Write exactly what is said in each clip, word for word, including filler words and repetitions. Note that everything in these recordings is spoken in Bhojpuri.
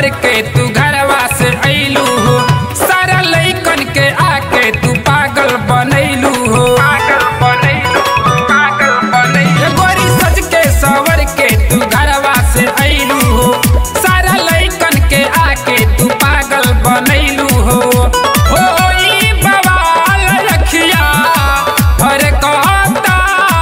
के तू घरवा से अइलू हो, सारा लइकन के आके तू पागल बनैलू हो। गोरी सज के सवर के तू घरवा से अइलू हो, सारा लइकन के आके तू पागल बनैलू हो। हो ई बवाल रखिया हर कहता,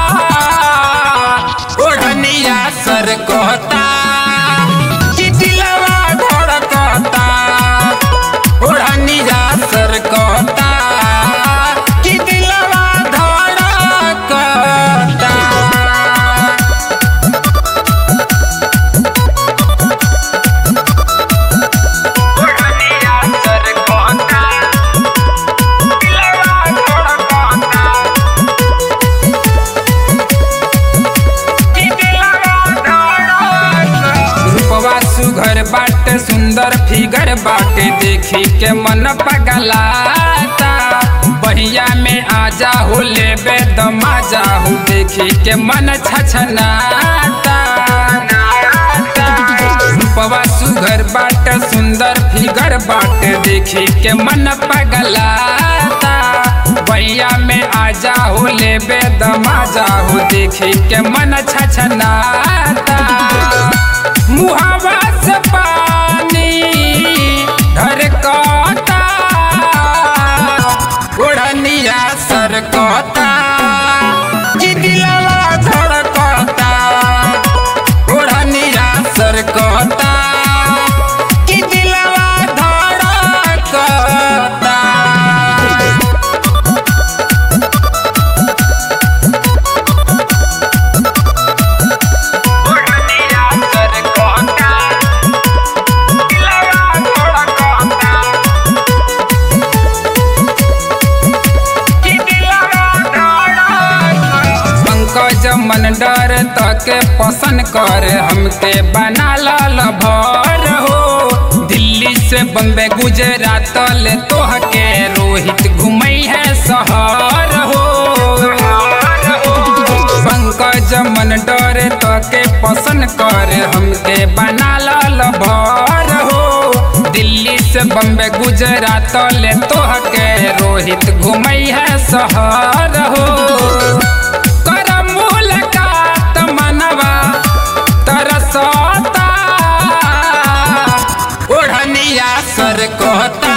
ओढ़निया सर कहता कि दिलवा धड़कता, ओढ़निया सर कहता कि दिलवा धड़कता। सुघर बाटे सुंदर फिगर बाटे, देखी के मन पगलाता। बहिया में आजा हो ले बेदमाजा हो, देखी के मन छछनाता। रूपवा सुघर बाटे सुंदर फिगर बाटे, देखी के मन पगलाता। बहिया में आजा हो ले बेदमाजा हो, देखी के मन छछनाता। मुहावा से पानी ढरकता, ओढ़निया सरकता कि दिलवा धड़कता, ओढ़निया सरकता कि दिलवा धड़कता। मन डर तके पसंद कर, हमके बना लाल भर हो। दिल्ली से बम्बे गुजरात ले तोहके रोहित घुमई है शहर हो। पंकज मन डर तके पसंद कर, हमके बना लाल भर हो। दिल्ली से बम्बे गुजरात ले तोहके रोहित घुमई है शहर हो। तरसता, ओढ़निया सर कहता